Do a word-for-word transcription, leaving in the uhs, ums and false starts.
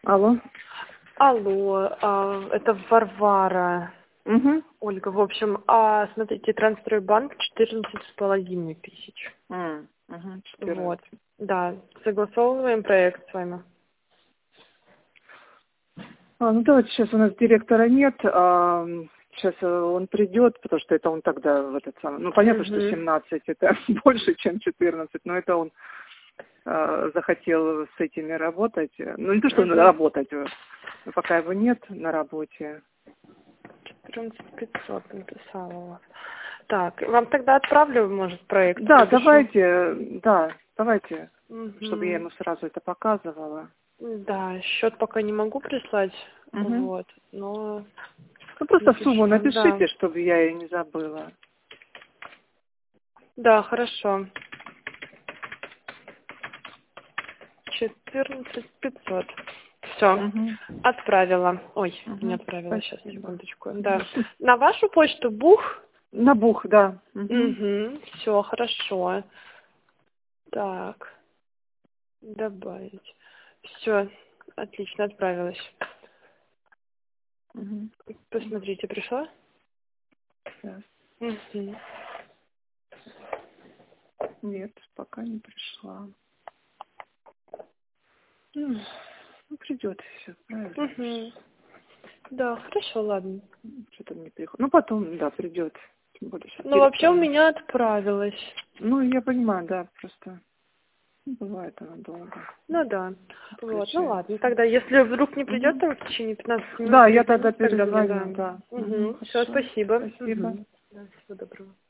Алло. Алло, а, это Варвара. Угу. Ольга, в общем, а, смотрите, Трансстройбанк четырнадцать с половиной тысяч. М, угу. Вот, четырнадцать. да, согласовываем проект с вами. А, ну давайте, сейчас у нас директора нет, а, сейчас он придет, потому что это он тогда в этот самый, ну понятно, что Мгм. семнадцать это больше, чем четырнадцать, но это он а, захотел с этими работать, ну не то, что он Мгм. работать, но пока его нет на работе. четырнадцать пятьсот написала у вас. Так, вам тогда отправлю, может, проект, Да, пропишу. давайте, да, давайте, чтобы я Мгм. ему сразу это показывала. Да, счет пока не могу прислать, Угу. вот, но Ну просто сумму напишу вам, да. напишите, чтобы я ее не забыла. Да, хорошо. четырнадцать пятьсот. Все, Угу. отправила. Ой, не Угу. отправила, сейчас, Спасибо. секундочку. Да. На вашу почту бух? На бух, да. Угу. Угу, все, хорошо. Так, добавить. Все, отлично, отправилась. Угу. Посмотрите, пришла? Сейчас. Угу. Нет, пока не пришла. Ну, ну, придет все, правильно? Угу. Да, хорошо, ладно. Что-то не приходит. Ну, потом, да, придет. Тем более сейчас Ну, вообще директора у нет. меня отправилась. Ну, я понимаю, да, просто ну, бывает она долго Ну да. Вот, ну отключается. ладно. Тогда, если вдруг не придет, Угу. там в течение пятнадцати минут Да, я тогда перезвоните, тогда мне, да. перезвоню, да. Угу, Угу. Все, хорошо. спасибо. Спасибо. Угу. Да, всего доброго.